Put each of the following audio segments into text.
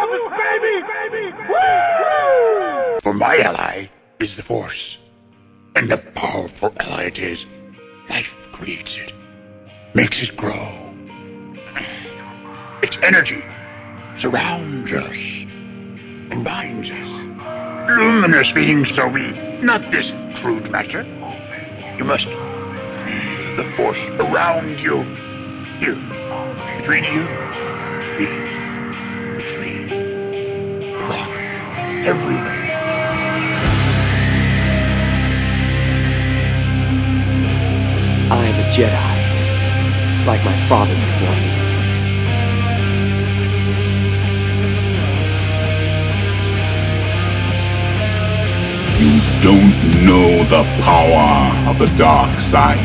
For my ally is the Force, and a powerful ally it is. Life creates it, makes it grow. Its energy surrounds us and binds us. Luminous beings, so we, not this crude matter. You must feel the Force around you. Here, between you, me, the tree, the rock, everywhere. I am a Jedi, like my father before me. You don't know the power of the dark side.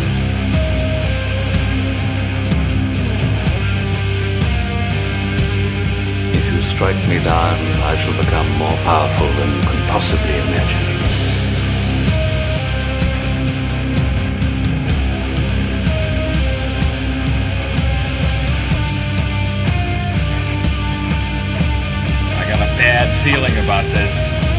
If you strike me down, I shall become more powerful than you can possibly imagine. I got a bad feeling about this.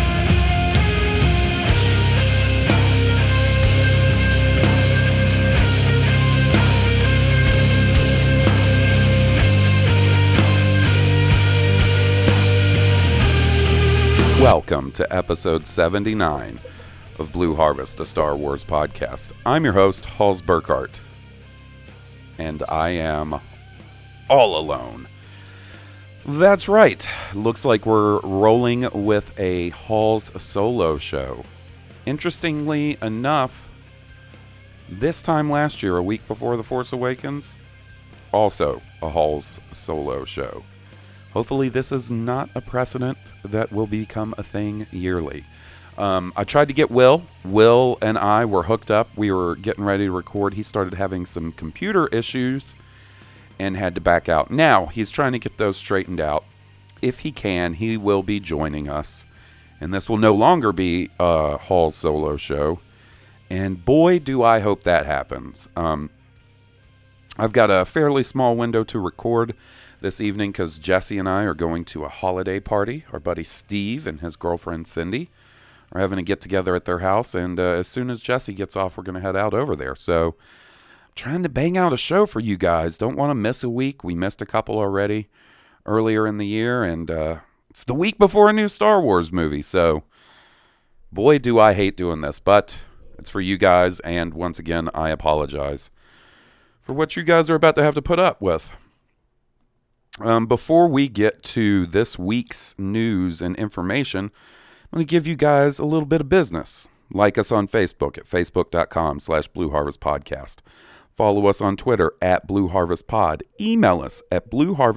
Welcome to episode 79 of Blue Harvest, a Star Wars podcast. I'm your host, Halls Burkhart, and I am all alone. That's right. Looks like we're rolling with a Halls solo show. Interestingly enough, this time last year, a week before The Force Awakens, also a Halls solo show. Hopefully this is not a precedent that will become a thing yearly. I tried to get Will. Will and I were hooked up. We were getting ready to record. He started having some computer issues and had to back out. Now, he's trying to get those straightened out. If he can, he will be joining us. And this will no longer be a Hall solo show. And boy, do I hope that happens. I've got a fairly small window to record this evening because Jesse and I are going to a holiday party. Our buddy Steve and his girlfriend Cindy are having a get-together at their house, and as soon as Jesse gets off, we're going to head out over there. So, I'm trying to bang out a show for you guys. Don't want to miss a week. We missed a couple already earlier in the year, and it's the week before a new Star Wars movie, so boy, do I hate doing this, but it's for you guys, and once again, I apologize for what you guys are about to have to put up with. Before we get to this week's news and information, I'm going to give you guys a little bit of business. Like us on Facebook at facebook.com/BlueHarvestPodcast. Follow us on Twitter at BlueHarvestPod. Email us at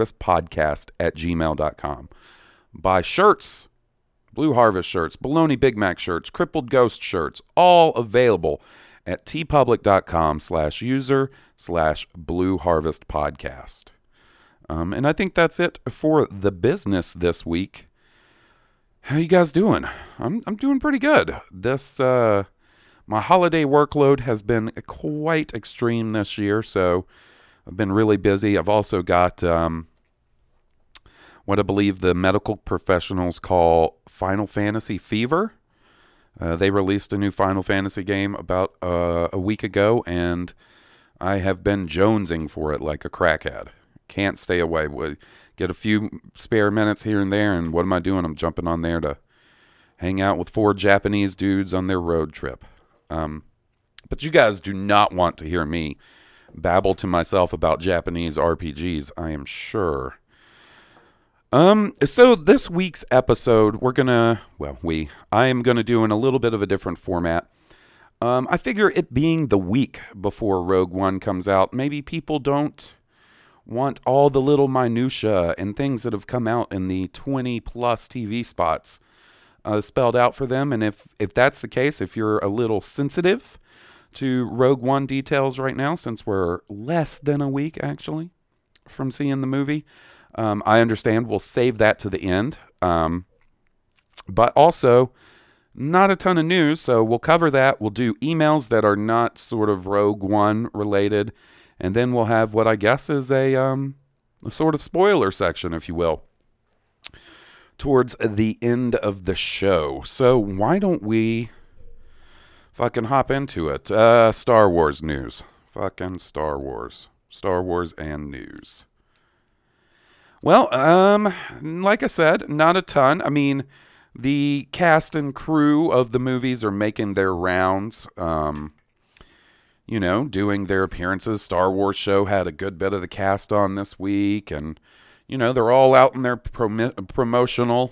BlueHarvestPodcast@gmail.com. Buy shirts, Blue Harvest shirts, Baloney Big Mac shirts, Crippled Ghost shirts, all available at tpublic.com/user/BlueHarvestPodcast. And I think that's it for the business this week. How you guys doing? I'm doing pretty good. This my holiday workload has been quite extreme this year, so I've been really busy. I've also got what I believe the medical professionals call Final Fantasy fever. They released a new Final Fantasy game about a week ago, and I have been jonesing for it like a crackhead. Can't stay away. Would get a few spare minutes here and there, and what am I doing? I'm jumping on there to hang out with 4 Japanese dudes on their road trip. But you guys do not want to hear me babble to myself about Japanese RPGs, I am sure. So this week's episode, I am gonna do in a little bit of a different format. I figure it being the week before Rogue One comes out, maybe people don't want all the little minutia and things that have come out in the 20 plus TV spots spelled out for them. And if that's the case, if you're a little sensitive to Rogue One details right now, since we're less than a week actually from seeing the movie, I understand. We'll save that to the end. But also not a ton of news, so we'll cover that. We'll do emails that are not sort of Rogue One related. And then we'll have what I guess is a sort of spoiler section, if you will. towards the end of the show. So why don't we fucking hop into it? Star Wars news. Fucking Star Wars. Star Wars and news. Well, like I said, not a ton. I mean, the cast and crew of the movies are making their rounds, you know, doing their appearances. Star Wars show had a good bit of the cast on this week, and, you know, they're all out in their promotional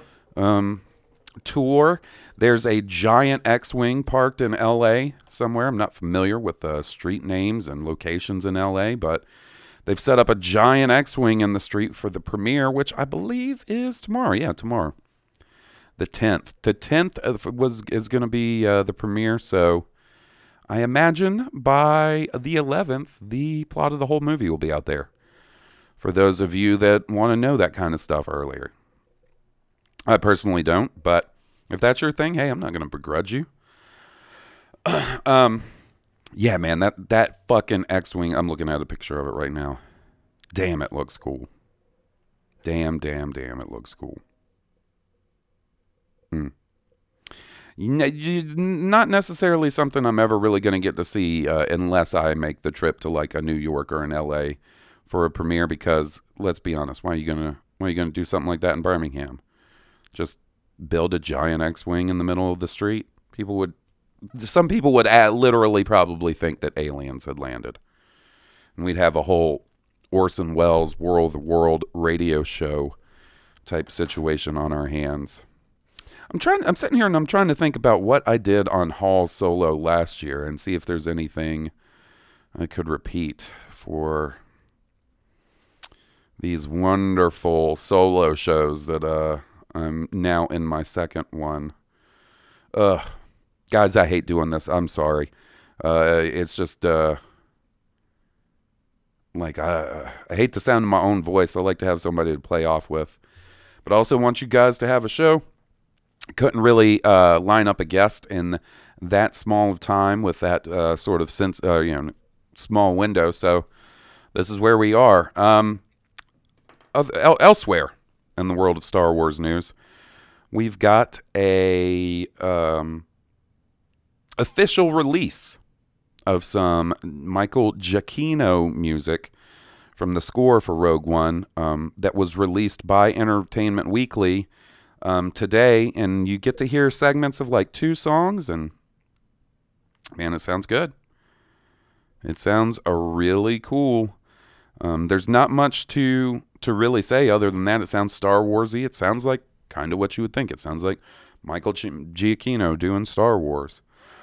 tour. There's a giant X-Wing parked in L.A. somewhere. I'm not familiar with the street names and locations in L.A., but they've set up a giant X-Wing in the street for the premiere, which I believe is tomorrow. Yeah, tomorrow. The 10th. The 10th is going to be the premiere, so I imagine by the 11th, the plot of the whole movie will be out there. For those of you that want to know that kind of stuff earlier. I personally don't, but if that's your thing, hey, I'm not going to begrudge you. Yeah, man, that fucking X-Wing, I'm looking at a picture of it right now. Damn, it looks cool. Damn, it looks cool. Not necessarily something I'm ever really going to get to see unless I make the trip to like a New York or an LA for a premiere, because let's be honest, why are you gonna do something like that in Birmingham? Just build a giant X-Wing in the middle of the street? Some people would literally probably think that aliens had landed, and we'd have a whole Orson Welles War of the World radio show type situation on our hands. I'm sitting here and I'm trying to think about what I did on Han Solo last year and see if there's anything I could repeat for these wonderful solo shows that I'm now in my second one. Guys, I hate doing this. I'm sorry. It's just I hate the sound of my own voice. I like to have somebody to play off with, but I also want you guys to have a show. Couldn't really line up a guest in that small of time with that sort of small window. So this is where we are. Elsewhere in the world of Star Wars news, we've got a official release of some Michael Giacchino music from the score for Rogue One that was released by Entertainment Weekly today, and you get to hear segments of like 2 songs, and man, it sounds good. It sounds really cool. There's not much to really say other than that. It sounds Star Warsy. It sounds like kind of what you would think. It sounds like Michael Giacchino doing Star Wars.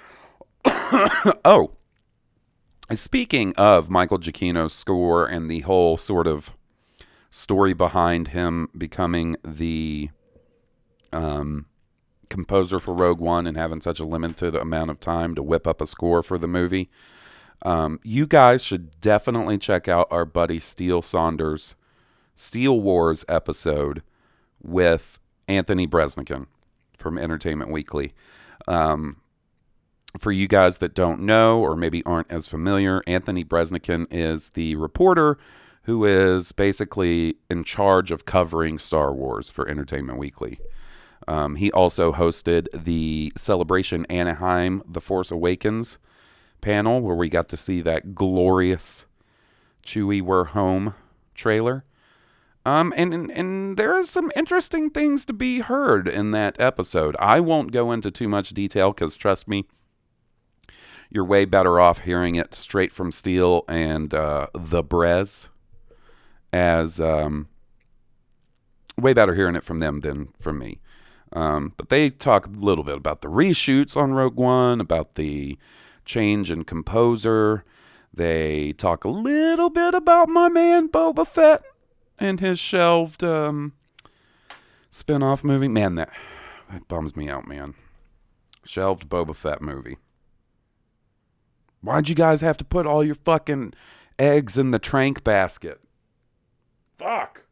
Oh, speaking of Michael Giacchino's score and the whole sort of story behind him becoming the composer for Rogue One and having such a limited amount of time to whip up a score for the movie, you guys should definitely check out our buddy Steele Saunders' Steel Wars episode with Anthony Breznican from Entertainment Weekly. For you guys that don't know or maybe aren't as familiar, Anthony Breznican is the reporter who is basically in charge of covering Star Wars for Entertainment Weekly. He also hosted the Celebration Anaheim The Force Awakens panel where we got to see that glorious Chewie We're Home trailer. And there are some interesting things to be heard in that episode. I won't go into too much detail because, trust me, you're way better off hearing it straight from Steele and the Brez, as way better hearing it from them than from me. But they talk a little bit about the reshoots on Rogue One, about the change in composer. They talk a little bit about my man Boba Fett and his shelved spin-off movie. Man, that bums me out, man. Shelved Boba Fett movie. Why'd you guys have to put all your fucking eggs in the trank basket? Fuck.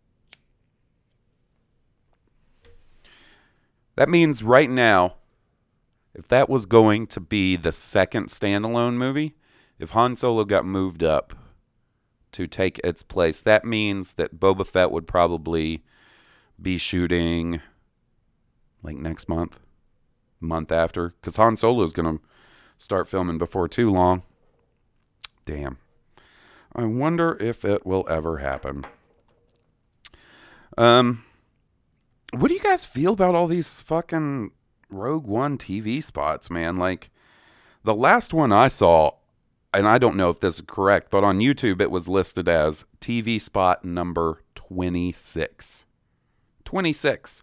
That means right now, if that was going to be the second standalone movie, if Han Solo got moved up to take its place, that means that Boba Fett would probably be shooting like next month after, because Han Solo is going to start filming before too long. Damn. I wonder if it will ever happen. What do you guys feel about all these fucking Rogue One TV spots, man? Like, the last one I saw, and I don't know if this is correct, but on YouTube it was listed as TV spot number 26. 26.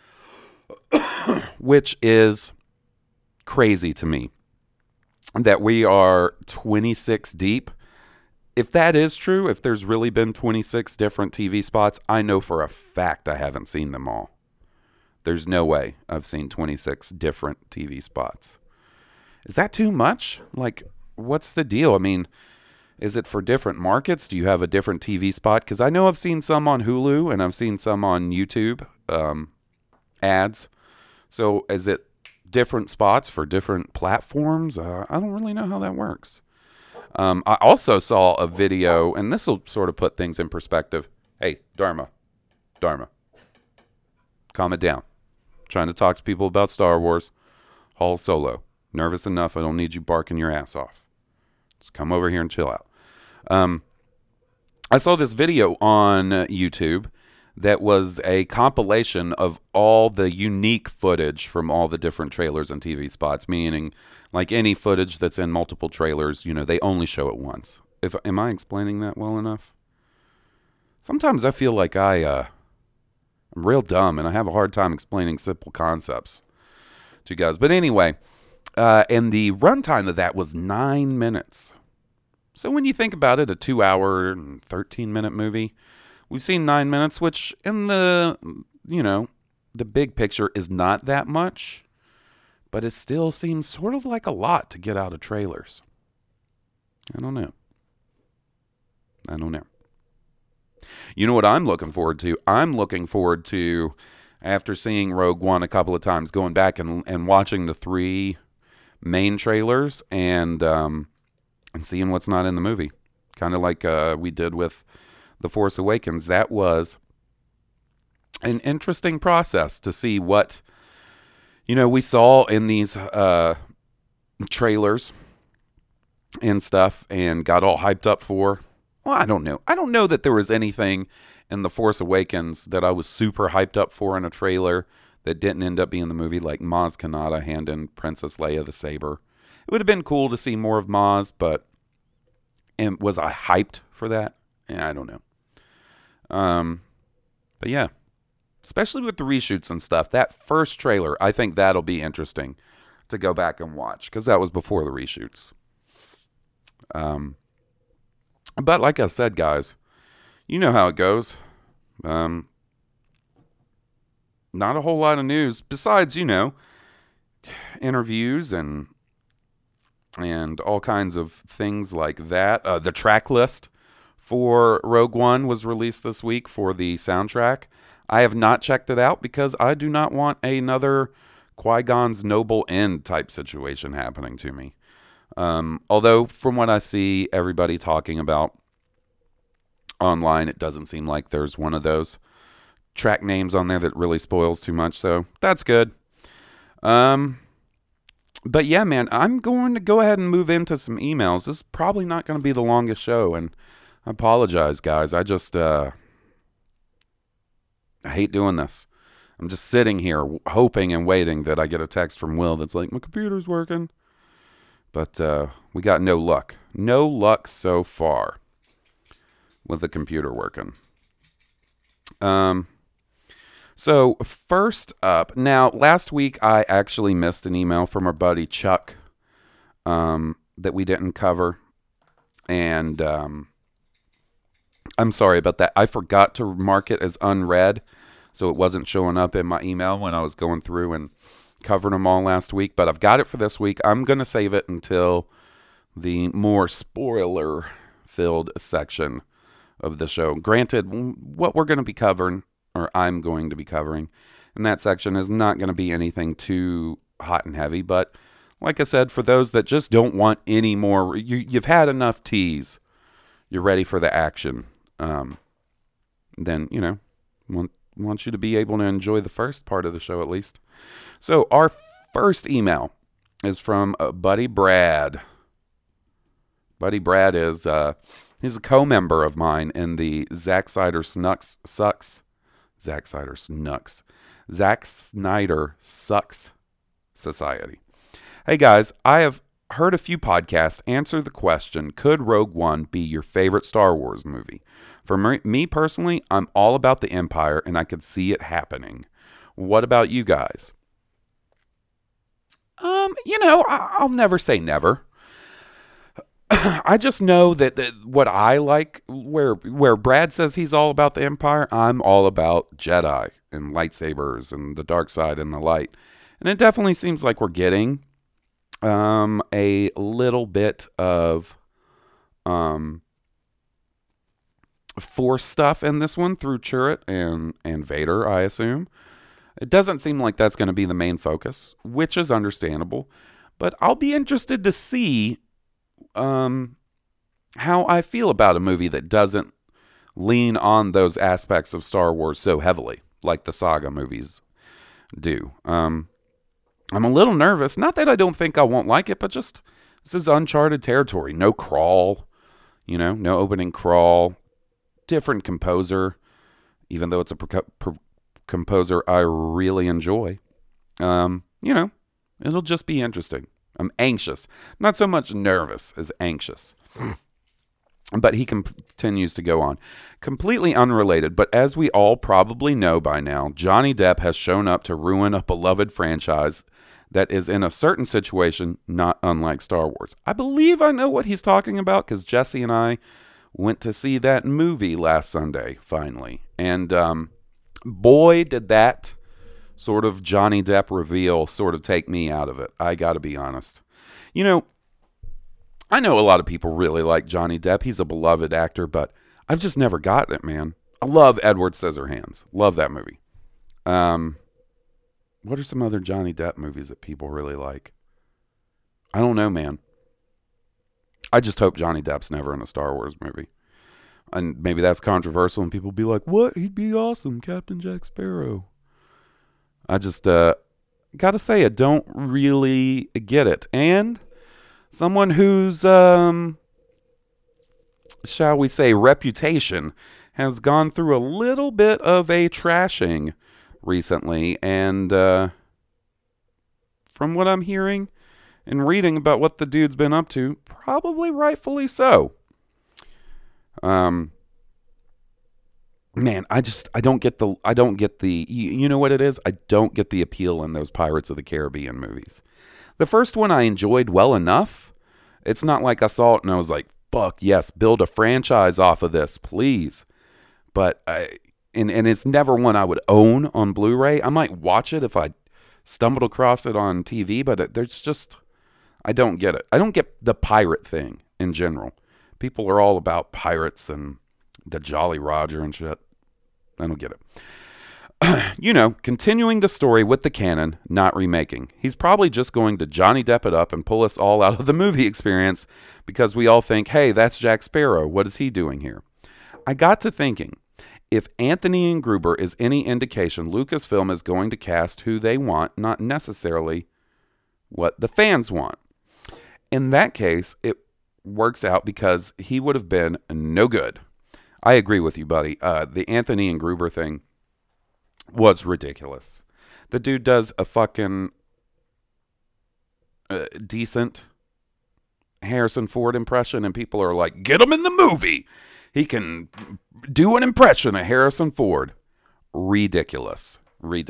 Which is crazy to me. That we are 26 deep. If that is true, if there's really been 26 different TV spots, I know for a fact I haven't seen them all. There's no way I've seen 26 different TV spots. Is that too much? Like, what's the deal? I mean, is it for different markets? Do you have a different TV spot? Because I know I've seen some on Hulu and I've seen some on YouTube ads. So is it different spots for different platforms? I don't really know how that works. I also saw a video, and this will sort of put things in perspective. Hey, Dharma, calm it down. Trying to talk to people about Star Wars. Han Solo. Nervous enough, I don't need you barking your ass off. Just come over here and chill out. I saw this video on YouTube that was a compilation of all the unique footage from all the different trailers and TV spots, meaning like any footage that's in multiple trailers, you know, they only show it once. Am I explaining that well enough? Sometimes I feel like I'm real dumb and I have a hard time explaining simple concepts to you guys. But anyway, and the runtime of that was 9 minutes. So when you think about it, a 2-hour and 13-minute movie, we've seen 9 minutes, which in the, you know, the big picture is not that much, but it still seems sort of like a lot to get out of trailers. I don't know. You know what I'm looking forward to? I'm looking forward to, after seeing Rogue One a couple of times, going back and watching the 3 main trailers and seeing what's not in the movie. Kind of like we did with The Force Awakens. That was an interesting process to see what, you know, we saw in these trailers and stuff and got all hyped up for. Well, I don't know. I don't know that there was anything in The Force Awakens that I was super hyped up for in a trailer that didn't end up being the movie, like Maz Kanata handing Princess Leia the saber. It would have been cool to see more of Maz, but was I hyped for that? Yeah, I don't know. But yeah, especially with the reshoots and stuff, that first trailer, I think that'll be interesting to go back and watch because that was before the reshoots. But like I said, guys, you know how it goes. Not a whole lot of news besides, you know, interviews and all kinds of things like that. The track list for Rogue One was released this week for the soundtrack. I have not checked it out because I do not want another Qui-Gon's Noble End type situation happening to me. Although from what I see everybody talking about online, it doesn't seem like there's one of those track names on there that really spoils too much, so that's good. But yeah, man, I'm going to go ahead and move into some emails. This is probably not going to be the longest show, and I apologize, guys. I just I hate doing this. I'm just sitting here hoping and waiting that I get a text from Will that's like, my computer's working. But we got no luck. No luck so far with the computer working. So first up, now last week I actually missed an email from our buddy Chuck that we didn't cover. And I'm sorry about that. I forgot to mark it as unread, so it wasn't showing up in my email when I was going through and covering them all last week. But I've got it for this week. I'm going to save it until the more spoiler-filled section of the show. Granted, what we're going to be covering, or I'm going to be covering in that section, is not going to be anything too hot and heavy. But like I said, for those that just don't want any more, you've had enough tease, you're ready for the action, then, you know, want you to be able to enjoy the first part of the show at least. So our first email is from Buddy Brad. Buddy Brad is he's a co-member of mine in the Zack Snyder Sucks Society. Hey guys, I have heard a few podcasts answer the question, could Rogue One be your favorite Star Wars movie? For me personally, I'm all about the Empire and I could see it happening. What about you guys? I'll never say never. I just know that what I like, where Brad says he's all about the Empire, I'm all about Jedi and lightsabers and the dark side and the light. And it definitely seems like we're getting a little bit of Force stuff in this one through Chirrut and Vader, I assume. It doesn't seem like that's going to be the main focus, which is understandable. But I'll be interested to see how I feel about a movie that doesn't lean on those aspects of Star Wars so heavily, like the saga movies do. I'm a little nervous. Not that I don't think I won't like it, but just this is uncharted territory. No crawl, no opening crawl. Different composer, even though it's a composer I really enjoy. It'll just be interesting. I'm anxious. Not so much nervous as anxious. But he continues to go on. Completely unrelated, but as we all probably know by now, Johnny Depp has shown up to ruin a beloved franchise that is in a certain situation not unlike Star Wars. I believe I know what he's talking about because Jesse and I went to see that movie last Sunday, finally. And boy, did that sort of Johnny Depp reveal sort of take me out of it. I got to be honest. I know a lot of people really like Johnny Depp. He's a beloved actor, but I've just never gotten it, man. I love Edward Scissorhands. Love that movie. What are some other Johnny Depp movies that people really like? I don't know, man. I just hope Johnny Depp's never in a Star Wars movie. And maybe that's controversial and people be like, what? He'd be awesome, Captain Jack Sparrow. I just gotta say, I don't really get it. And someone whose, shall we say, reputation has gone through a little bit of a trashing recently. And from what I'm hearing and reading about what the dude's been up to, probably rightfully so. Man, I don't get the, you know what it is? I don't get the appeal in those Pirates of the Caribbean movies. The first one I enjoyed well enough. It's not like I saw it and I was like, fuck yes, build a franchise off of this, please. But and it's never one I would own on Blu-ray. I might watch it if I stumbled across it on TV, but there's just, I don't get it. I don't get the pirate thing in general. People are all about pirates and the Jolly Roger and shit. I don't get it. Continuing the story with the canon, not remaking. He's probably just going to Johnny Depp it up and pull us all out of the movie experience because we all think, hey, that's Jack Sparrow. What is he doing here? I got to thinking, if Anthony and Gruber is any indication, Lucasfilm is going to cast who they want, not necessarily what the fans want. In that case, it works out because he would have been no good. I agree with you, buddy. The Anthony and Gruber thing was ridiculous. The dude does a fucking decent Harrison Ford impression, and people are like, get him in the movie. He can do an impression of Harrison Ford. Ridiculous.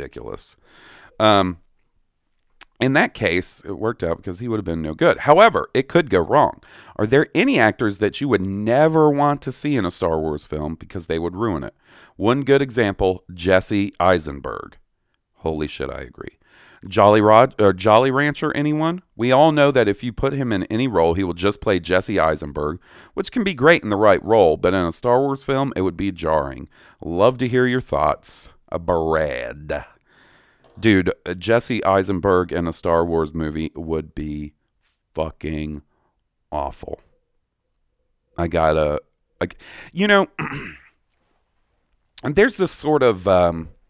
In that case, it worked out because he would have been no good. However, it could go wrong. Are there any actors that you would never want to see in a Star Wars film because they would ruin it? One good example, Jesse Eisenberg. Holy shit, I agree. Jolly Rancher, anyone? We all know that if you put him in any role, he will just play Jesse Eisenberg, which can be great in the right role, but in a Star Wars film, it would be jarring. Love to hear your thoughts. Brad. Dude, Jesse Eisenberg in a Star Wars movie would be fucking awful. I gotta, and there's this sort of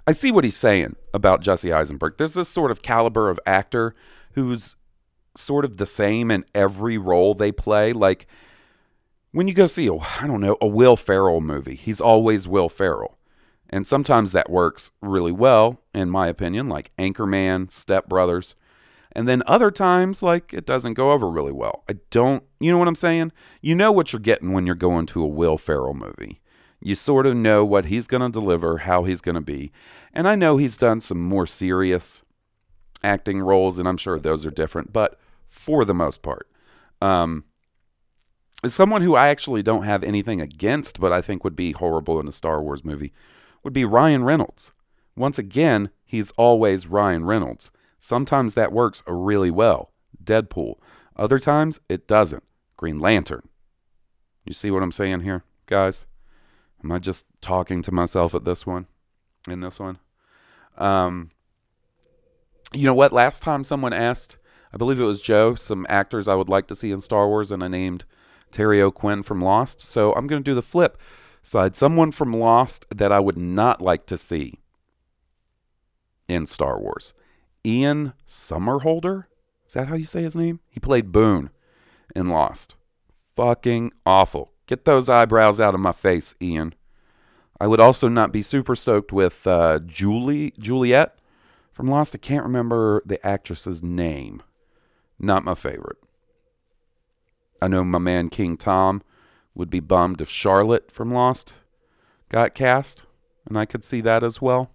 I see what he's saying about Jesse Eisenberg. There's this sort of caliber of actor who's sort of the same in every role they play. Like when you go see a Will Ferrell movie, he's always Will Ferrell. And sometimes that works really well, in my opinion, like Anchorman, Step Brothers. And then other times, like, it doesn't go over really well. You know what I'm saying? You know what you're getting when you're going to a Will Ferrell movie. You sort of know what he's going to deliver, how he's going to be. And I know he's done some more serious acting roles, and I'm sure those are different. But for the most part, someone who I actually don't have anything against, but I think would be horrible in a Star Wars movie, would be Ryan Reynolds. Once again, he's always Ryan Reynolds. Sometimes that works really well. Deadpool. Other times, it doesn't. Green Lantern. You see what I'm saying here, guys? Am I just talking to myself in this one? You know what? Last time someone asked, I believe it was Joe, some actors I would like to see in Star Wars, and I named Terry O'Quinn from Lost. So I'm going to do the flip side. Someone from Lost that I would not like to see in Star Wars. Ian Somerhalder? Is that how you say his name? He played Boone in Lost. Fucking awful. Get those eyebrows out of my face, Ian. I would also not be super stoked with Juliet from Lost. I can't remember the actress's name. Not my favorite. I know my man King Tom would be bummed if Charlotte from Lost got cast, and I could see that as well.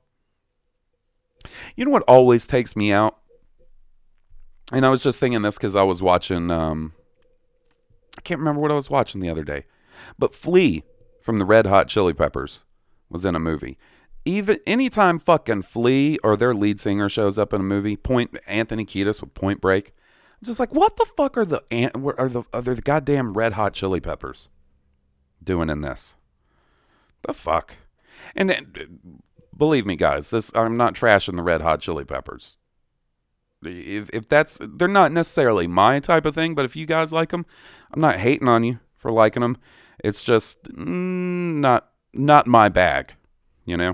You know what always takes me out? And I was just thinking this because I was watching, I can't remember what I was watching the other day. But Flea from the Red Hot Chili Peppers was in a movie. Anytime fucking Flea or their lead singer shows up in a movie, Anthony Kiedis with Point Break, I'm just like, what the fuck are the goddamn Red Hot Chili Peppers doing in this? The fuck? And believe me, guys, I'm not trashing the Red Hot Chili Peppers. If they're not necessarily my type of thing, but if you guys like them, I'm not hating on you for liking them. It's just not my bag, you know.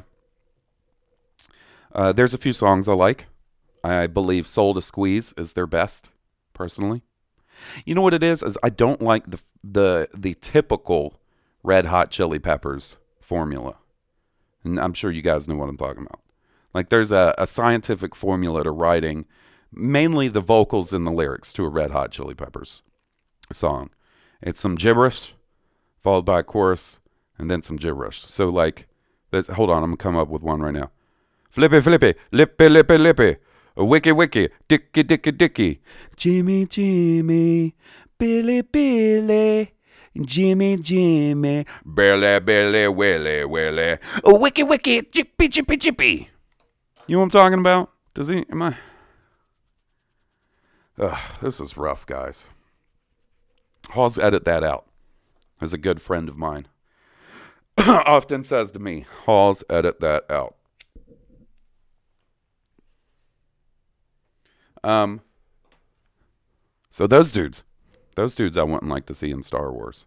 There's a few songs I like. I believe "Soul to Squeeze" is their best, personally. You know what it is I don't like the typical Red Hot Chili Peppers formula. And I'm sure you guys know what I'm talking about. Like there's a scientific formula to writing mainly the vocals and the lyrics to a Red Hot Chili Peppers song. It's some gibberish followed by a chorus and then some gibberish. So like, hold on, I'm going to come up with one right now. Flippy, flippy, lippy, lippy, lippy. Wiki, wiki, dicky, dicky, dicky. Jimmy, Jimmy, Billy, Billy. Jimmy, Jimmy, Billy, Billy, Willy, Willy. Wiki, wiki, chippy, chippy, chippy. You know what I'm talking about? This is rough, guys. Halls edit that out. As a good friend of mine often says to me, Halls edit that out. So those dudes I wouldn't like to see in Star Wars.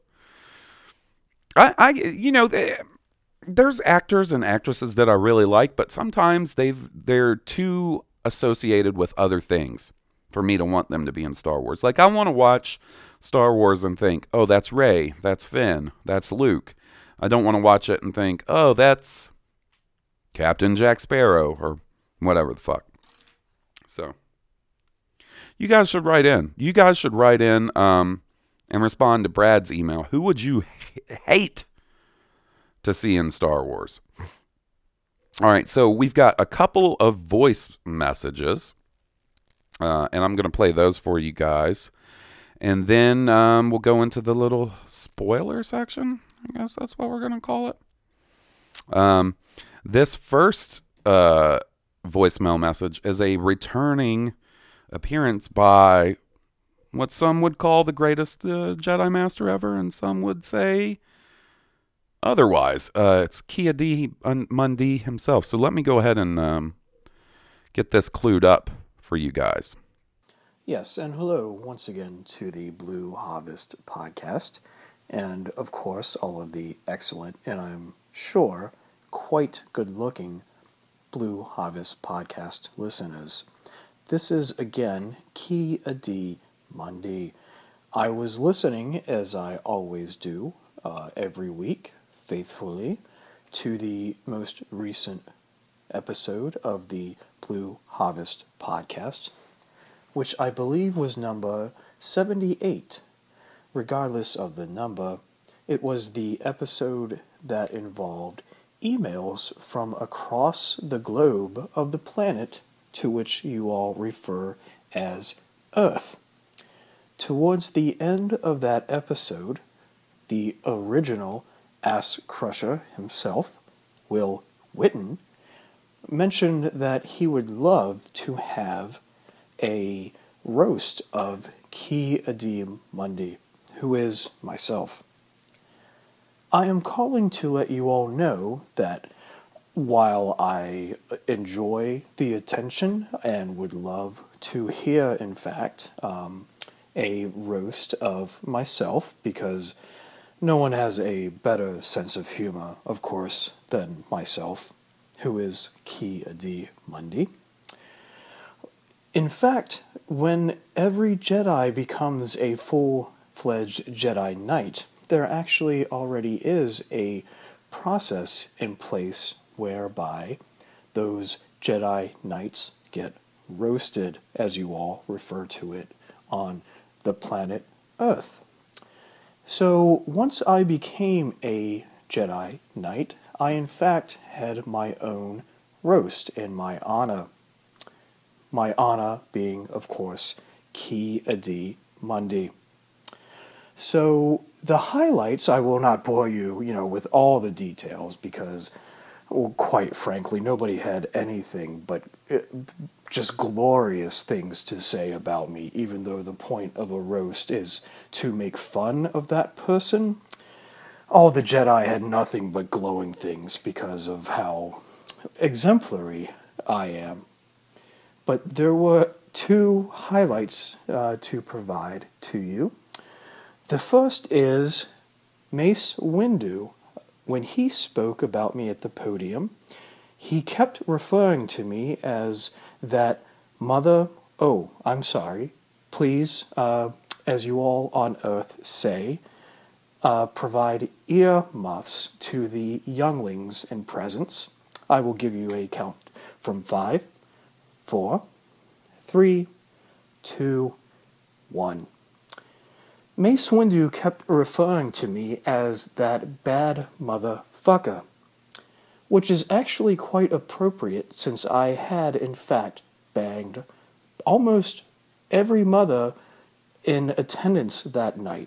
There's actors and actresses that I really like, but sometimes they're too associated with other things for me to want them to be in Star Wars. Like I want to watch Star Wars and think, oh, that's Rey, that's Finn, that's Luke. I don't want to watch it and think, oh, that's Captain Jack Sparrow or whatever the fuck. So you guys should write in. And respond to Brad's email. Who would you hate to see in Star Wars? All right, so we've got a couple of voice messages, and I'm going to play those for you guys. And then we'll go into the little spoiler section. I guess that's what we're going to call it. This first voicemail message is a returning appearance by what some would call the greatest Jedi Master ever, and some would say otherwise. It's Ki-Adi Mundi himself. So let me go ahead and get this clued up for you guys. Yes, and hello once again to the Blue Harvest podcast, and of course all of the excellent, and I'm sure quite good-looking Blue Harvest podcast listeners. This is again Ki Adi Mundi. I was listening, as I always do, every week, faithfully, to the most recent episode of the Blue Harvest podcast, which I believe was number 78. Regardless of the number, it was the episode that involved emails from across the globe of the planet to which you all refer as Earth. Towards the end of that episode, the original Ass Crusher himself, Will Witten, mentioned that he would love to have a roast of Ki Adi Mundi, who is myself. I am calling to let you all know that while I enjoy the attention and would love to hear, in fact, a roast of myself, because no one has a better sense of humor, of course, than myself, who is Ki Adi Mundi. In fact, when every Jedi becomes a full-fledged Jedi Knight, there actually already is a process in place whereby those Jedi Knights get roasted, as you all refer to it, on the planet Earth. So once I became a Jedi Knight, I in fact had my own roast in my honor. My honor being, of course, Ki Adi Mundi. So the highlights, I will not bore you, with all the details because, well, quite frankly, nobody had anything but just glorious things to say about me, even though the point of a roast is to make fun of that person. All the Jedi had nothing but glowing things because of how exemplary I am. But there were two highlights to provide to you. The first is Mace Windu. When he spoke about me at the podium, he kept referring to me as that mother, please, as you all on Earth say, provide ear muffs to the younglings in presence. I will give you a count from 5, 4, 3, 2, 1. Mace Windu kept referring to me as that bad motherfucker, which is actually quite appropriate since I had, in fact, banged almost every mother in attendance that night.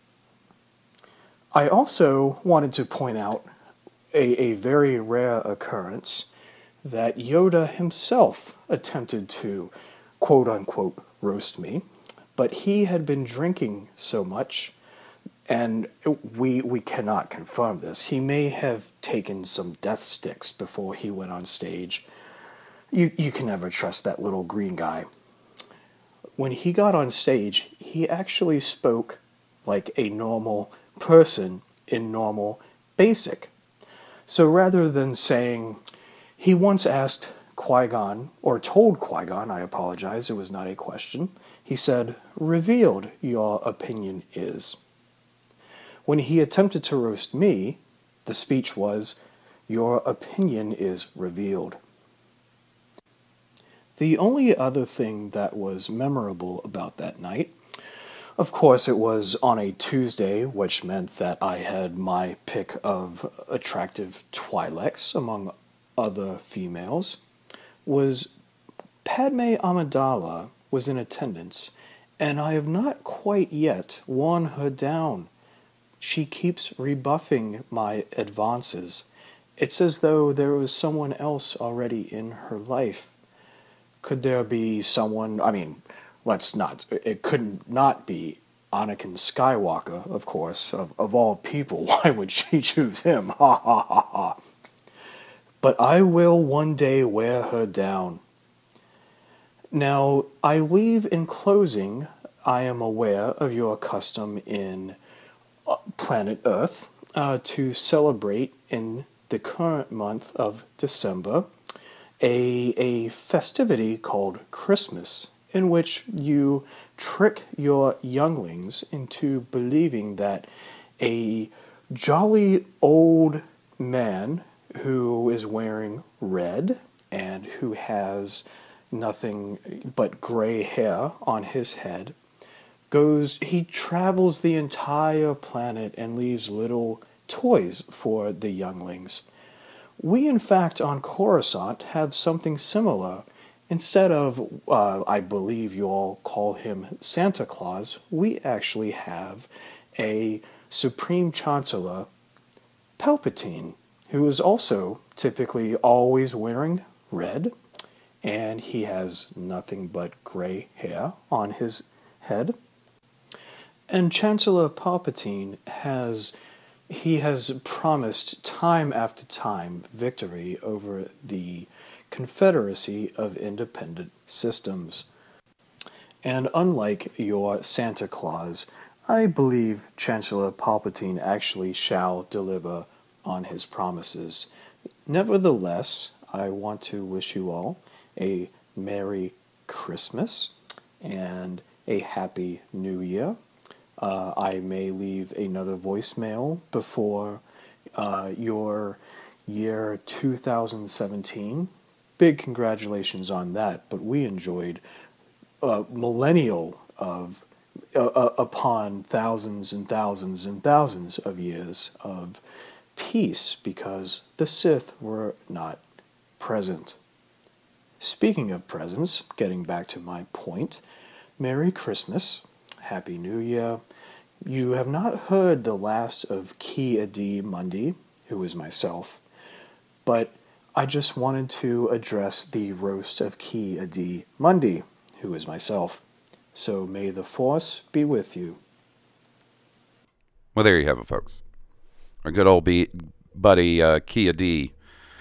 I also wanted to point out a very rare occurrence that Yoda himself attempted to, quote-unquote, roast me, but he had been drinking so much, and we cannot confirm this. He may have taken some death sticks before he went on stage. You can never trust that little green guy. When he got on stage, he actually spoke like a normal person in normal basic. So rather than saying, he once asked Qui-Gon, or told Qui-Gon, I apologize, it was not a question, he said, revealed your opinion is. When he attempted to roast me, the speech was, your opinion is revealed. The only other thing that was memorable about that night, of course it was on a Tuesday, which meant that I had my pick of attractive Twi'leks among other females, was Padme Amidala was in attendance, and I have not quite yet worn her down. She keeps rebuffing my advances. It's as though there was someone else already in her life. Could there be someone, it couldn't not be Anakin Skywalker, of course, of all people. Why would she choose him? Ha ha ha ha. But I will one day wear her down. Now, I leave in closing, I am aware of your custom in planet Earth to celebrate in the current month of December a festivity called Christmas, in which you trick your younglings into believing that a jolly old man who is wearing red and who has nothing but gray hair on his head he travels the entire planet and leaves little toys for the younglings. We, in fact, on Coruscant have something similar. Instead of, I believe you all call him Santa Claus, we actually have a Supreme Chancellor, Palpatine, who is also typically always wearing red, and he has nothing but gray hair on his head. And Chancellor Palpatine has promised time after time victory over the Confederacy of Independent Systems. And unlike your Santa Claus, I believe Chancellor Palpatine actually shall deliver on his promises. Nevertheless, I want to wish you all a Merry Christmas and a Happy New Year. I may leave another voicemail before your year 2017. Big congratulations on that, but we enjoyed a millennial of upon thousands and thousands and thousands of years of peace because the Sith were not present. Speaking of presents, getting back to my point, Merry Christmas, Happy New Year. You have not heard the last of Ki-Adi-Mundi, who is myself, but I just wanted to address the roast of Ki-Adi-Mundi, who is myself. So may the Force be with you. Well, there you have it, folks. Our good old buddy Ki-Adi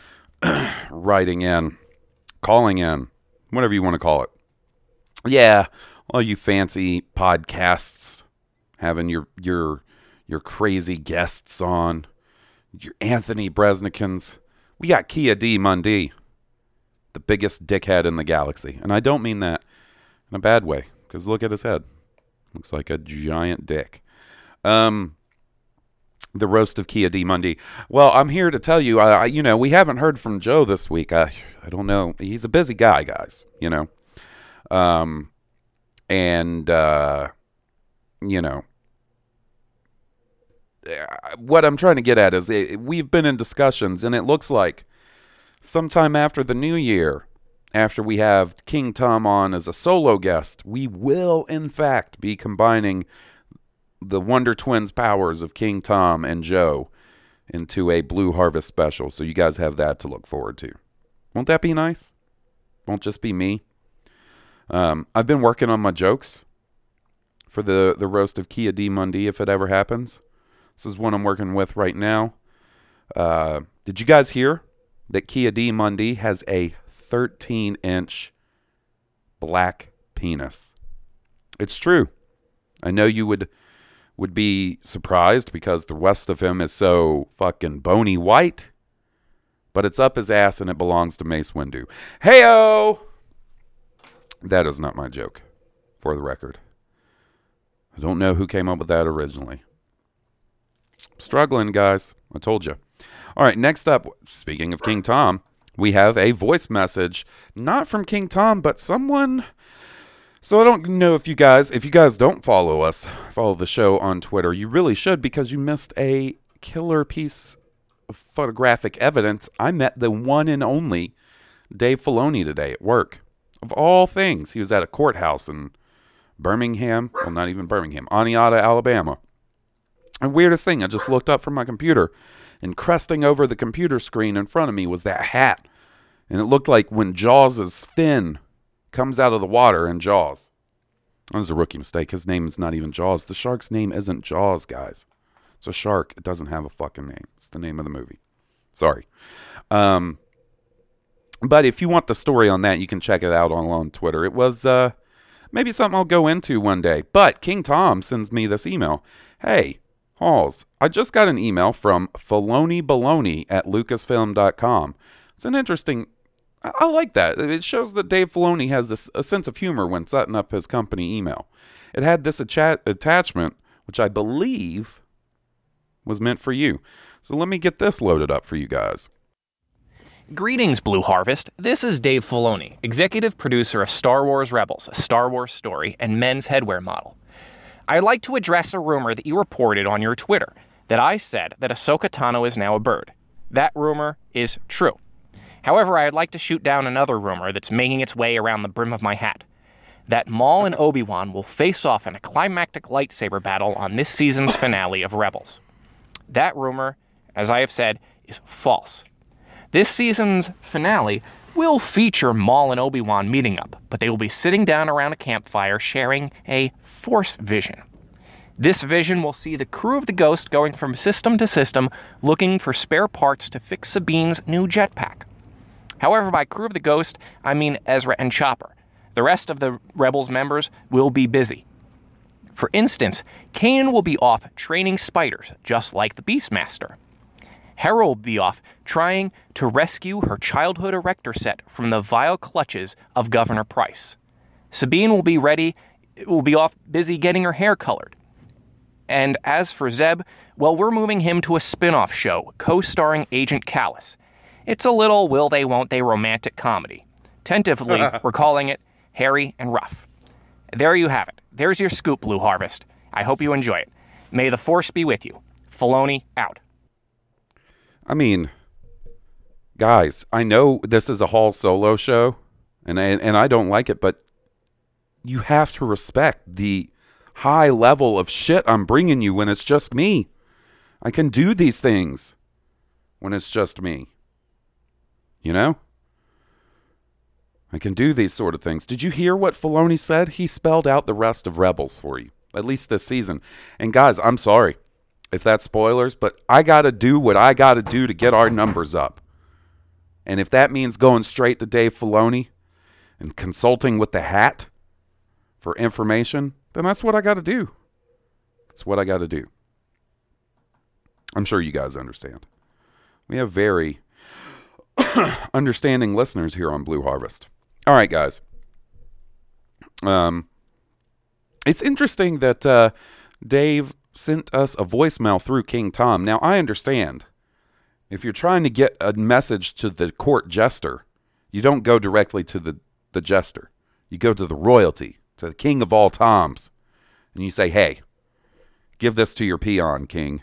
writing in, calling in, whatever you want to call it. Yeah, all you fancy podcasts having your crazy guests on, your Anthony Bresnikins. We got Ki-Adi-Mundi, the biggest dickhead in the galaxy. And I don't mean that in a bad way, because look at his head. Looks like a giant dick. The roast of Ki-Adi-Mundi. Well, I'm here to tell you, we haven't heard from Joe this week. I don't know. He's a busy guy, guys, what I'm trying to get at is we've been in discussions, and it looks like sometime after the new year, after we have King Tom on as a solo guest, we will, in fact, be combining the Wonder Twins powers of King Tom and Joe into a Blue Harvest special. So you guys have that to look forward to. Won't that be nice? Won't just be me. I've been working on my jokes for the roast of Ki-Adi-Mundi if it ever happens. This is one I'm working with right now. Did you guys hear that Ki-Adi-Mundi has a 13-inch black penis? It's true. I know you would be surprised because the rest of him is so fucking bony white, but it's up his ass and it belongs to Mace Windu. Heyo! That is not my joke, for the record. I don't know who came up with that originally. Struggling, guys. I told you. All right, next up, speaking of King Tom, we have a voice message, not from King Tom, but someone. So I don't know if you guys don't follow the show on Twitter, you really should, because you missed a killer piece of photographic evidence. I met the one and only Dave Filoni today at work. Of all things, he was at a courthouse in Birmingham, well, not even Birmingham, Oneonta, Alabama. And weirdest thing, I just looked up from my computer, and cresting over the computer screen in front of me was that hat. And it looked like when Jaws' fin comes out of the water in Jaws. That was a rookie mistake. His name is not even Jaws. The shark's name isn't Jaws, guys. It's a shark. It doesn't have a fucking name. It's the name of the movie. Sorry. But if you want the story on that, you can check it out on Twitter. It was maybe something I'll go into one day. But King Tom sends me this email. Hey, Halls, I just got an email from Filoni Baloney at Lucasfilm.com. It's an interesting I like that. It shows that Dave Filoni has a sense of humor when setting up his company email. It had this attachment, which I believe was meant for you. So let me get this loaded up for you guys. Greetings, Blue Harvest. This is Dave Filoni, executive producer of Star Wars Rebels, a Star Wars story, and men's headwear model. I'd like to address a rumor that you reported on your Twitter, that I said that Ahsoka Tano is now a bird. That rumor is true. However, I'd like to shoot down another rumor that's making its way around the brim of my hat. That Maul and Obi-Wan will face off in a climactic lightsaber battle on this season's finale of Rebels. That rumor, as I have said, is false. This season's finale will feature Maul and Obi-Wan meeting up, but they will be sitting down around a campfire sharing a Force vision. This vision will see the crew of the Ghost going from system to system looking for spare parts to fix Sabine's new jetpack. However, by crew of the Ghost, I mean Ezra and Chopper. The rest of the Rebels members will be busy. For instance, Kanan will be off training spiders, just like the Beastmaster. Hera will be off trying to rescue her childhood Erector set from the vile clutches of Governor Price. Sabine will be off busy getting her hair colored. And as for Zeb, well, we're moving him to a spin-off show, co-starring Agent Callus. It's a little will they, won't they romantic comedy. Tentatively, we're calling it Harry and Rough. There you have it. There's your scoop, Blue Harvest. I hope you enjoy it. May the Force be with you. Filoni out. I mean, guys, I know this is a Hall Solo show, and I don't like it, but you have to respect the high level of shit I'm bringing you when it's just me. I can do these things when it's just me. You know? I can do these sort of things. Did you hear what Filoni said? He spelled out the rest of Rebels for you, at least this season. And guys, I'm sorry if that's spoilers, but I got to do what I got to do to get our numbers up. And if that means going straight to Dave Filoni and consulting with the hat for information, then that's what I got to do. That's what I got to do. I'm sure you guys understand. We have very understanding listeners here on Blue Harvest. All right, guys. It's interesting that Dave sent us a voicemail through King Tom. Now, I understand. If you're trying to get a message to the court jester, you don't go directly to the jester. You go to the royalty, to the king of all Toms. And you say, hey, give this to your peon, king.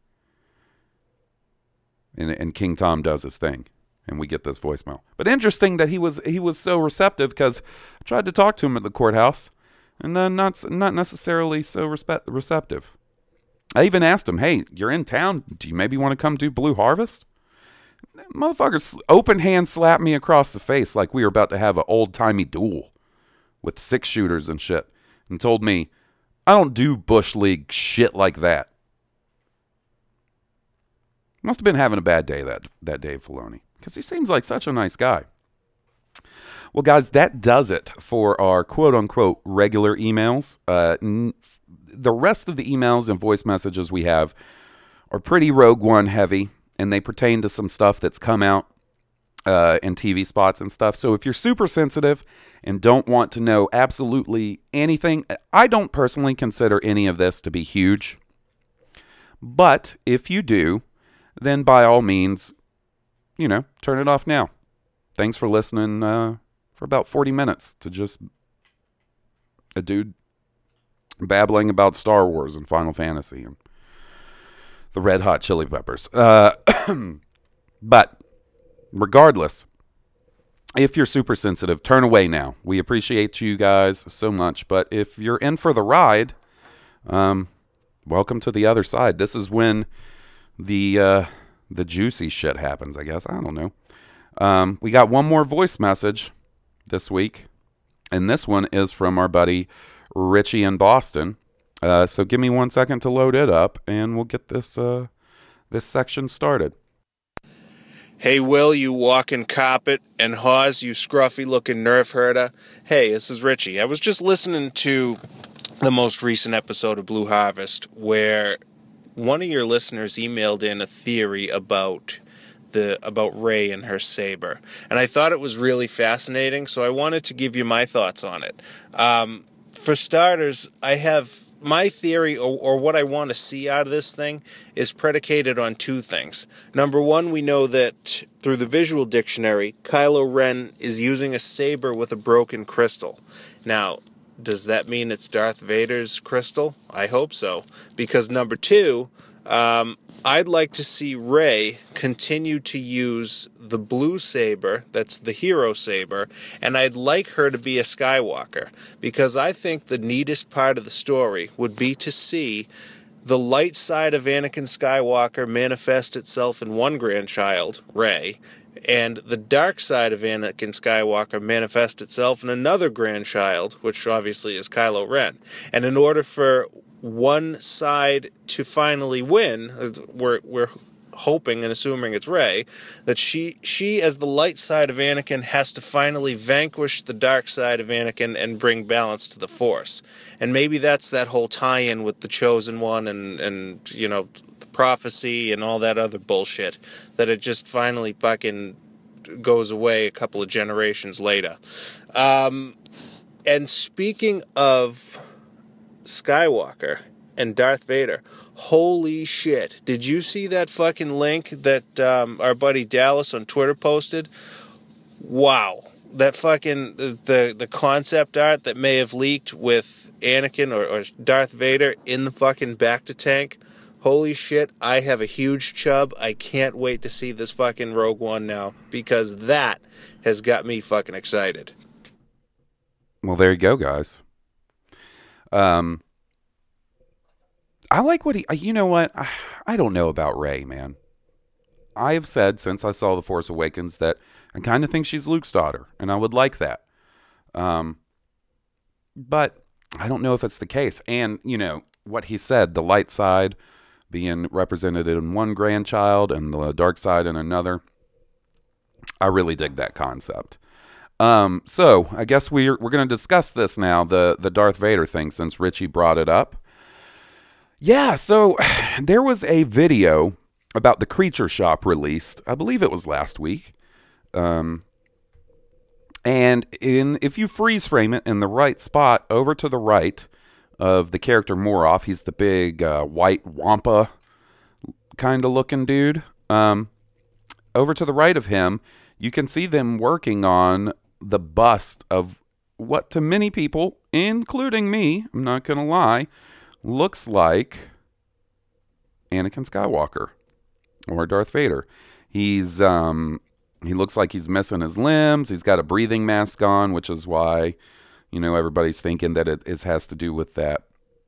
And King Tom does his thing. And we get this voicemail. But interesting that he was so receptive, because I tried to talk to him at the courthouse, and not necessarily so receptive. I even asked him, hey, you're in town. Do you maybe want to come do Blue Harvest? Motherfucker open hand slapped me across the face like we were about to have an old-timey duel with 6-shooters and shit, and told me, I don't do Bush League shit like that. Must have been having a bad day that Dave Filoni, because he seems like such a nice guy. Well, guys, that does it for our quote-unquote regular emails. The rest of the emails and voice messages we have are pretty Rogue One heavy, and they pertain to some stuff that's come out in TV spots and stuff. So if you're super sensitive and don't want to know absolutely anything, I don't personally consider any of this to be huge. But if you do, then by all means, turn it off now. Thanks for listening for about 40 minutes to just a dude babbling about Star Wars and Final Fantasy and the Red Hot Chili Peppers. But regardless, if you're super sensitive, turn away now. We appreciate you guys so much. But if you're in for the ride, welcome to the other side. This is when the juicy shit happens, I guess. I don't know. We got one more voice message this week, and this one is from our buddy Richie in Boston. So give me 1 second to load it up, and we'll get this section started. Hey, Will, you walking carpet, and Hawes, you scruffy-looking nerf herder. Hey, this is Richie. I was just listening to the most recent episode of Blue Harvest, where one of your listeners emailed in a theory about Rey and her saber, and I thought it was really fascinating. So I wanted to give you my thoughts on it. For starters, I have my theory, or what I want to see out of this thing, is predicated on two things. Number one, we know that through the visual dictionary, Kylo Ren is using a saber with a broken crystal. Now, does that mean it's Darth Vader's crystal? I hope so. Because number two, I'd like to see Rey continue to use the blue saber, that's the hero saber, and I'd like her to be a Skywalker. Because I think the neatest part of the story would be to see the light side of Anakin Skywalker manifest itself in one grandchild, Rey, and the dark side of Anakin Skywalker manifest itself in another grandchild, which obviously is Kylo Ren. And in order for one side to finally win, we're hoping and assuming it's Rey, that she as the light side of Anakin has to finally vanquish the dark side of Anakin and bring balance to the Force. And maybe that's that whole tie-in with the Chosen One and you know, the prophecy and all that other bullshit, that it just finally fucking goes away a couple of generations later. And speaking of Skywalker and Darth Vader, holy shit, did you see that fucking link that our buddy Dallas on Twitter posted? Wow, that fucking the concept art that may have leaked with Anakin or Darth Vader in the fucking Bacta tank. Holy shit, I have a huge chub. I can't wait to see this fucking Rogue One now, because that has got me fucking excited. Well, there you go, guys. I like what you know what? I don't know about Rey, man. I have said since I saw The Force Awakens that I kind of think she's Luke's daughter, and I would like that. But I don't know if it's the case. And, you know, what he said, the light side being represented in one grandchild and the dark side in another. I really dig that concept. So I guess we're going to discuss this now, the Darth Vader thing, since Richie brought it up. Yeah, so there was a video about the Creature Shop released. I believe it was last week. And if you freeze frame it in the right spot, over to the right of the character Moroff, he's the big white wampa kind of looking dude. Over to the right of him, you can see them working on the bust of what to many people, including me, I'm not going to lie, looks like Anakin Skywalker or Darth Vader. He looks like he's missing his limbs. He's got a breathing mask on, which is why, you know, everybody's thinking that it has to do with that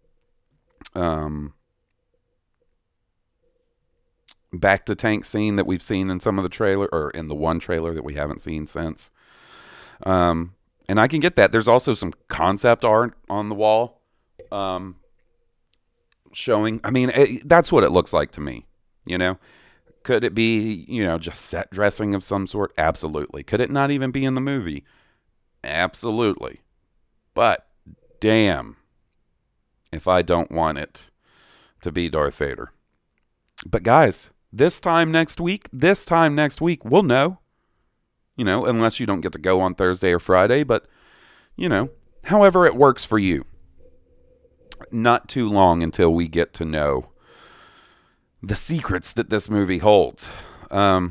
Bacta tank scene that we've seen in some of the trailer, or in the one trailer that we haven't seen since. And I can get that. There's also some concept art on the wall showing. I mean, that's what it looks like to me, you know. Could it be, you know, just set dressing of some sort? Absolutely. Could it not even be in the movie? Absolutely. But damn if I don't want it to be Darth Vader. But guys, this time next week, we'll know. You know, unless you don't get to go on Thursday or Friday, but, you know, however it works for you. Not too long until we get to know the secrets that this movie holds. Yeah,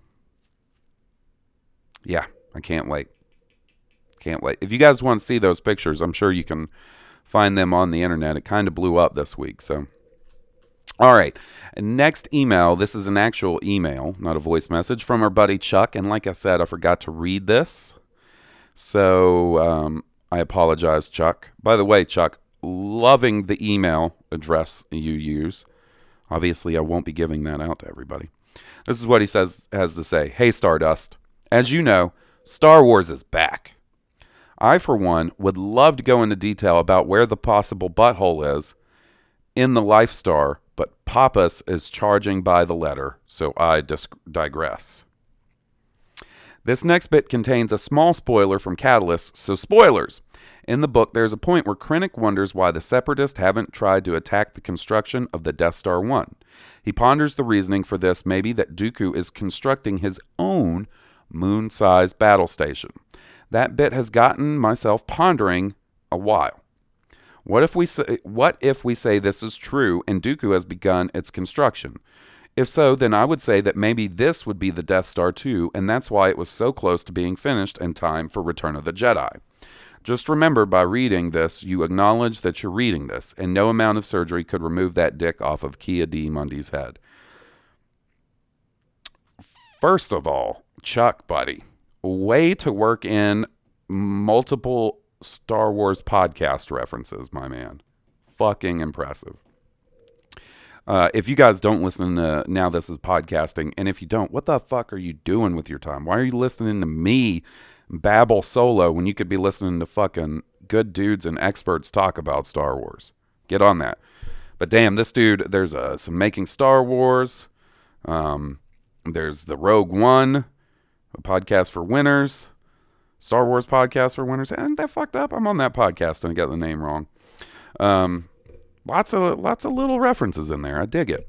I can't wait. Can't wait. If you guys want to see those pictures, I'm sure you can find them on the internet. It kind of blew up this week, so. All right, next email. This is an actual email, not a voice message, from our buddy Chuck. And like I said, I forgot to read this. So I apologize, Chuck. By the way, Chuck, loving the email address you use. Obviously, I won't be giving that out to everybody. This is what he has to say. Hey, Stardust. As you know, Star Wars is back. I, for one, would love to go into detail about where the possible butthole is in the Life Star, but Pappas is charging by the letter, so I digress. This next bit contains a small spoiler from Catalyst, so spoilers! In the book, there's a point where Krennic wonders why the Separatists haven't tried to attack the construction of the Death Star 1. He ponders the reasoning for this, maybe that Dooku is constructing his own moon-sized battle station. That bit has gotten myself pondering a while. What if we say this is true and Dooku has begun its construction? If so, then I would say that maybe this would be the Death Star 2, and that's why it was so close to being finished in time for Return of the Jedi. Just remember, by reading this, you acknowledge that you're reading this, and no amount of surgery could remove that dick off of Ki-Adi-Mundi's head. First of all, Chuck, buddy, way to work in multiple Star Wars podcast references, my man. Fucking impressive. If you guys don't listen to Now This Is Podcasting, and if you don't, what the fuck are you doing with your time? Why are you listening to me babble solo when you could be listening to fucking good dudes and experts talk about Star Wars? Get on that. But damn, this dude, there's some Making Star Wars. There's the Rogue One, a podcast for winners. Star Wars podcast for winners. And that fucked up. I'm on that podcast and I got the name wrong. Lots of little references in there. I dig it.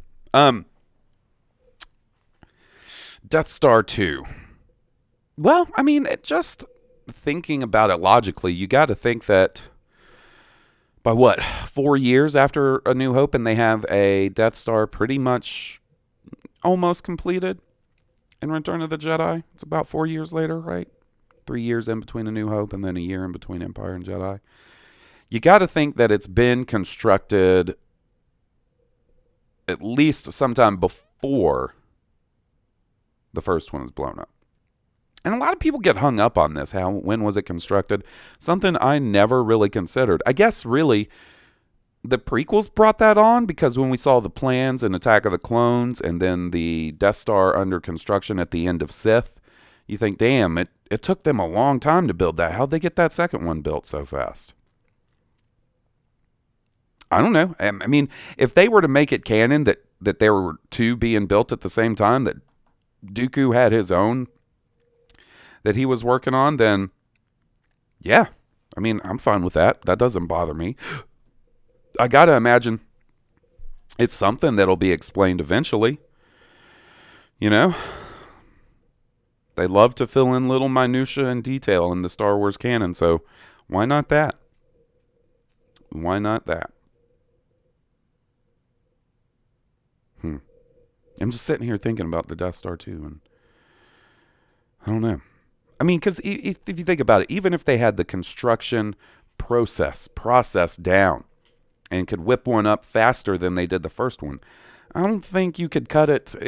Death Star 2. Well, I mean, just thinking about it logically, you got to think that by 4 years after A New Hope, and they have a Death Star pretty much almost completed in Return of the Jedi. It's about 4 years later, right? 3 years in between A New Hope and then a year in between Empire and Jedi. You got to think that it's been constructed at least sometime before the first one is blown up. And a lot of people get hung up on this. When was it constructed? Something I never really considered. I guess really the prequels brought that on, because when we saw the plans in Attack of the Clones and then the Death Star under construction at the end of Sith, you think, damn, it took them a long time to build that. How'd they get that second one built so fast? I don't know. I mean, if they were to make it canon that there were two being built at the same time, that Dooku had his own that he was working on, then yeah. I mean, I'm fine with that. That doesn't bother me. I got to imagine it's something that'll be explained eventually. You know? They love to fill in little minutia and detail in the Star Wars canon, so why not that? Why not that? I'm just sitting here thinking about the Death Star 2, and I don't know. I mean, because if you think about it, even if they had the construction process down and could whip one up faster than they did the first one, I don't think you could cut it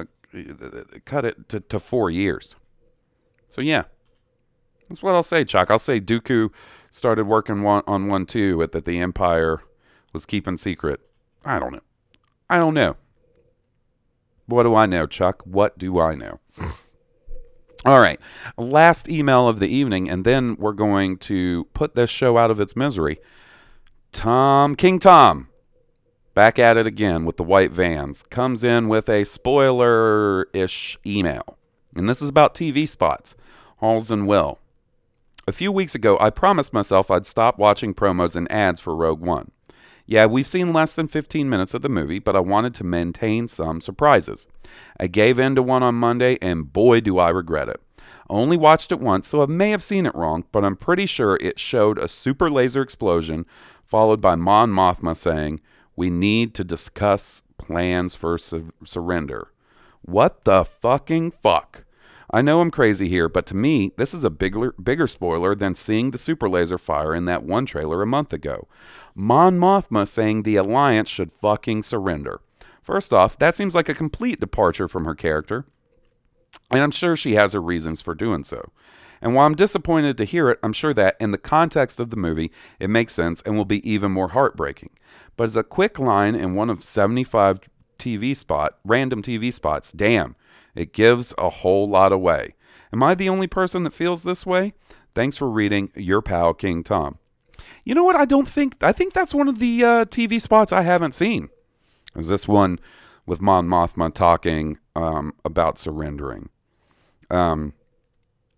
to 4 years. So yeah, that's what I'll say, Chuck. I'll say Dooku started working on 1 too, that the Empire was keeping secret. I don't know. What do I know, Chuck? What do I know? All right, last email of the evening, and then we're going to put this show out of its misery. King Tom, back at it again with the white vans, comes in with a spoiler-ish email. And this is about TV spots, Halls and Will. A few weeks ago, I promised myself I'd stop watching promos and ads for Rogue One. Yeah, we've seen less than 15 minutes of the movie, but I wanted to maintain some surprises. I gave in to one on Monday, and boy, do I regret it. I only watched it once, so I may have seen it wrong, but I'm pretty sure it showed a super laser explosion, followed by Mon Mothma saying, "We need to discuss plans for surrender." What the fucking fuck? I know I'm crazy here, but to me, this is a bigger spoiler than seeing the super laser fire in that one trailer a month ago. Mon Mothma saying the Alliance should fucking surrender. First off, that seems like a complete departure from her character, and I'm sure she has her reasons for doing so. And while I'm disappointed to hear it, I'm sure that, in the context of the movie, it makes sense and will be even more heartbreaking. But as a quick line in one of 75 random TV spots, damn, it gives a whole lot away. Am I the only person that feels this way? Thanks for reading, your pal, King Tom. You know what? I think that's one of the TV spots I haven't seen. Is this one with Mon Mothma talking about surrendering.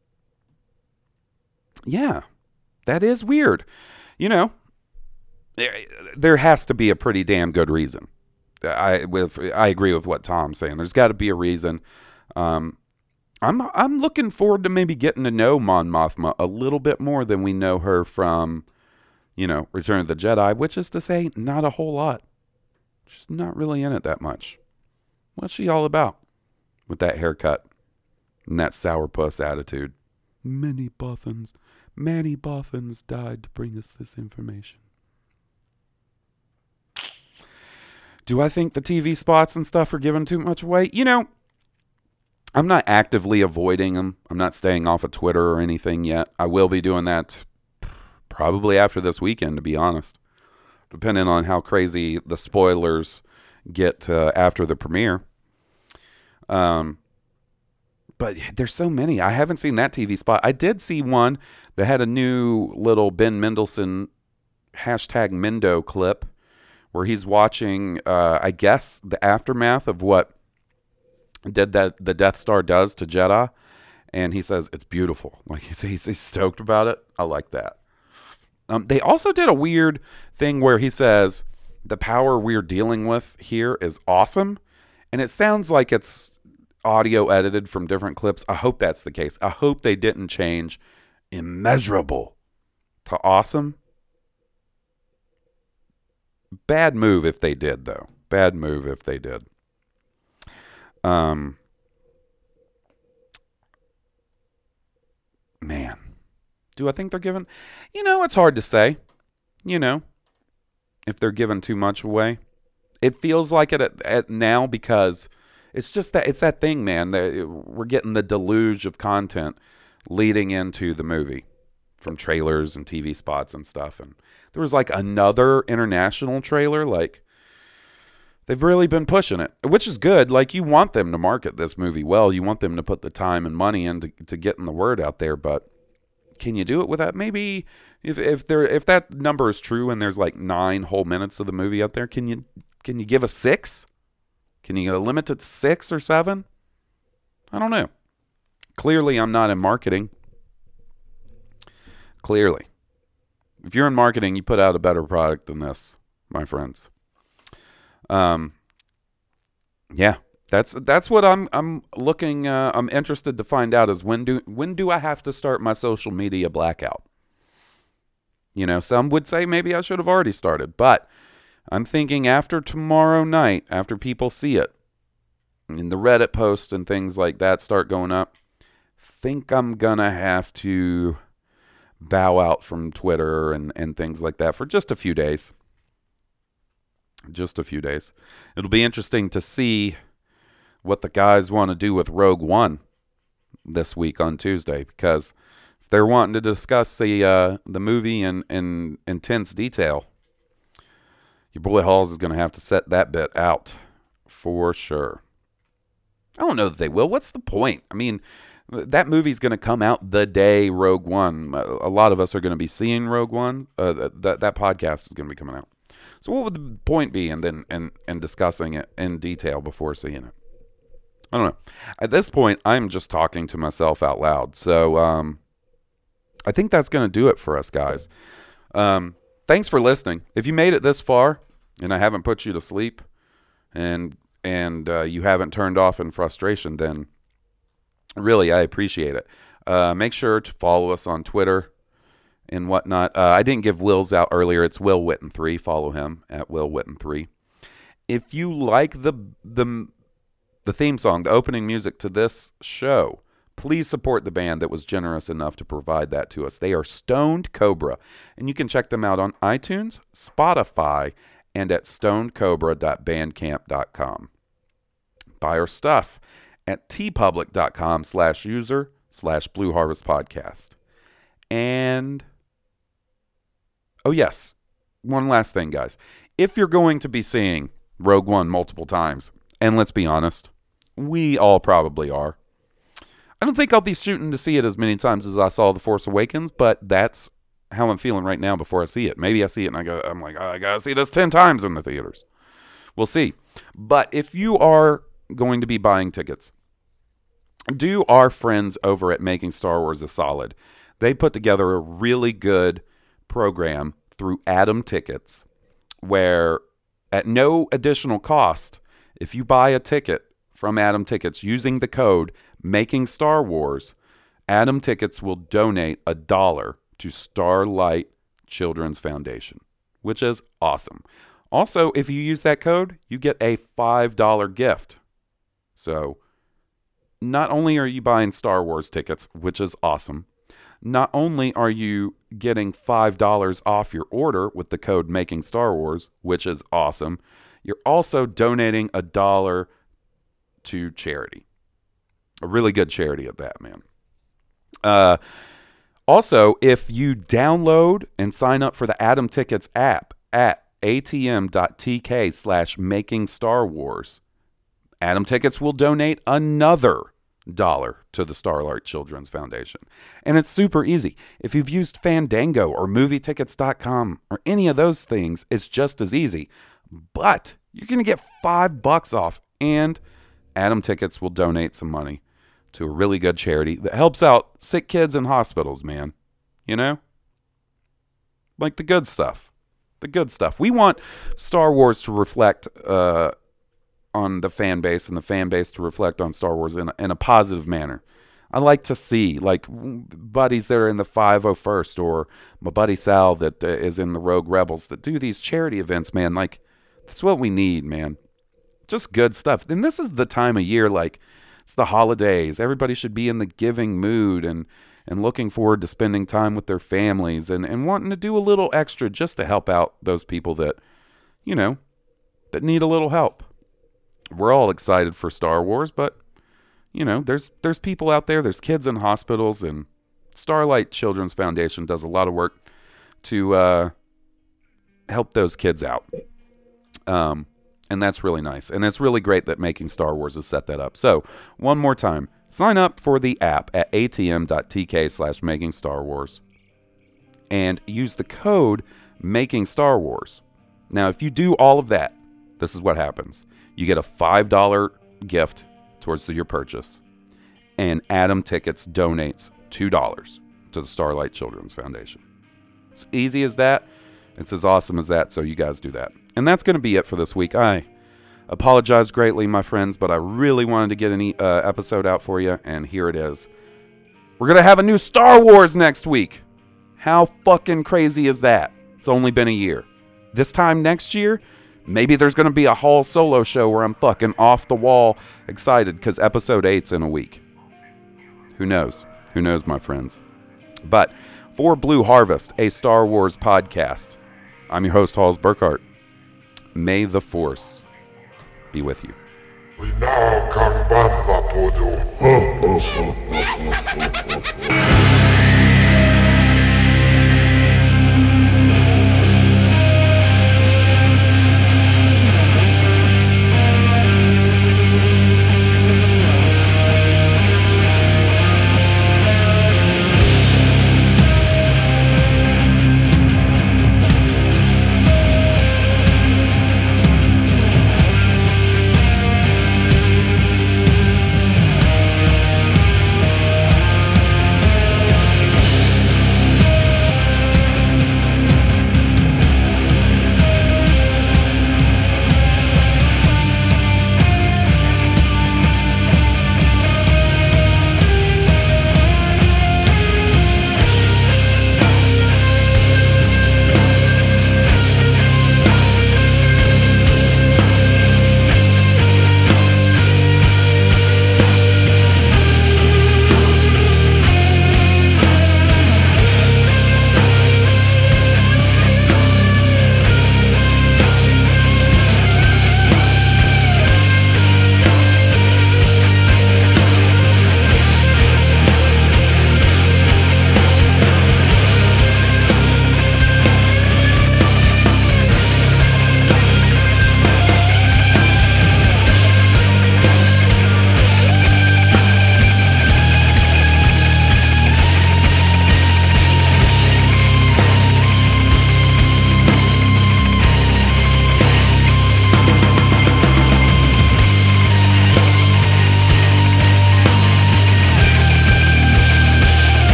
Yeah, that is weird. You know, there has to be a pretty damn good reason. I agree with what Tom's saying. There's got to be a reason. I'm looking forward to maybe getting to know Mon Mothma a little bit more than we know her from, Return of the Jedi, which is to say, not a whole lot. She's not really in it that much. What's she all about with that haircut and that sourpuss attitude? Many Bothans died to bring us this information. Do I think the TV spots and stuff are giving too much away? I'm not actively avoiding them. I'm not staying off of Twitter or anything yet. I will be doing that probably after this weekend, to be honest, depending on how crazy the spoilers get after the premiere. But there's so many. I haven't seen that TV spot. I did see one that had a new little Ben Mendelsohn #Mendo clip where he's watching, I guess, the aftermath of what the Death Star does to Jedi. And he says, it's beautiful. Like, he's stoked about it. I like that. They also did a weird thing where he says, the power we're dealing with here is awesome. And it sounds like it's audio edited from different clips. I hope that's the case. I hope they didn't change immeasurable to awesome. Bad move if they did, though. Bad move if they did. Man. Do I think they're giving... it's hard to say. If they're giving too much away. It feels like it at now because it's just that... It's that thing, man. We're getting the deluge of content leading into the movie. From trailers and TV spots and stuff. And there was like another international trailer. Like, they've really been pushing it, which is good. Like, you want them to market this movie well. You want them to put the time and money in to getting the word out there. But can you do it without? Maybe if that number is true and there's like 9 whole minutes of the movie out there, can you give a 6? Can you limit it to 6 or 7? I don't know. Clearly, I'm not in marketing. Clearly. If you're in marketing, you put out a better product than this, my friends. Yeah, that's what I'm looking. I'm interested to find out is when do I have to start my social media blackout? Some would say maybe I should have already started, but I'm thinking after tomorrow night, after people see it, and the Reddit posts and things like that start going up, think I'm gonna have to bow out from Twitter and things like that for just a few days. Just a few days. It'll be interesting to see what the guys want to do with Rogue One this week on Tuesday, because if they're wanting to discuss the movie in intense detail, your boy Halls is going to have to set that bit out for sure. I don't know that they will. What's the point? I mean, that movie's going to come out the day Rogue One. A lot of us are going to be seeing Rogue One. That podcast is going to be coming out. So what would the point be in discussing it in detail before seeing it? I don't know. At this point, I'm just talking to myself out loud. So I think that's going to do it for us, guys. Thanks for listening. If you made it this far and I haven't put you to sleep and you haven't turned off in frustration, then really, I appreciate it. Make sure to follow us on Twitter and whatnot. I didn't give Will's out earlier. It's Will Witten 3. Follow him at Will Witten 3. If you like the theme song, the opening music to this show, please support the band that was generous enough to provide that to us. They are Stoned Cobra, and you can check them out on iTunes, Spotify, and at stonedcobra.bandcamp.com. Buy our stuff at tpublic.com/user/Blue Harvest Podcast. And, oh yes, one last thing, guys. If you're going to be seeing Rogue One multiple times, and let's be honest, we all probably are. I don't think I'll be shooting to see it as many times as I saw The Force Awakens, but that's how I'm feeling right now before I see it. Maybe I see it and I'm like, I gotta see this 10 times in the theaters. We'll see. But if you are going to be buying tickets, do our friends over at Making Star Wars a solid. they put together a really good program through Atom Tickets where at no additional cost, if you buy a ticket from Atom Tickets using the code Making Star Wars, Atom Tickets will donate $1 to Starlight Children's Foundation, which is awesome. Also, if you use that code, you get a $5 gift. So, not only are you buying Star Wars tickets, which is awesome, not only are you getting $5 off your order with the code Making Star Wars, which is awesome, you're also donating $1 to charity. A really good charity at that, man. Also, if you download and sign up for the Atom Tickets app at atm.tk/makingstarwars, Atom Tickets will donate another $1 to the Starlight Children's Foundation. And it's super easy. If you've used Fandango or movietickets.com or any of those things, it's just as easy. But you're going to get $5 off, and Atom Tickets will donate some money to a really good charity that helps out sick kids in hospitals, man. You know? Like the good stuff. The good stuff. We want Star Wars to reflect on the fan base, and the fan base to reflect on Star Wars in a positive manner. I like to see, like, buddies that are in the 501st, or my buddy Sal that is in the Rogue Rebels, that do these charity events, man. Like, that's what we need, man. Just good stuff. And this is the time of year, like, it's the holidays. Everybody should be in the giving mood and looking forward to spending time with their families and wanting to do a little extra just to help out those people that, you know, that need a little help. We're all excited for Star Wars, but, you know, there's people out there, there's kids in hospitals, and Starlight Children's Foundation does a lot of work to help those kids out. And that's really nice. And it's really great that Making Star Wars has set that up. So, one more time, sign up for the app at atm.tk/makingstarwars and use the code Making Star Wars. Now, if you do all of that, this is what happens. You get a $5 gift towards your purchase, and Atom Tickets donates $2 to the Starlight Children's Foundation. It's easy as that. It's as awesome as that, so you guys do that. And that's going to be it for this week. I apologize greatly, my friends, but I really wanted to get an episode out for you, and here it is. We're going to have a new Star Wars next week. How fucking crazy is that? It's only been a year. This time next year, maybe there's going to be a whole solo show where I'm fucking off the wall excited because episode 8's in a week. Who knows? Who knows, my friends? But for Blue Harvest, a Star Wars podcast, I'm your host, Halls Burkhart. May the Force be with you. We now can ban Vapodo.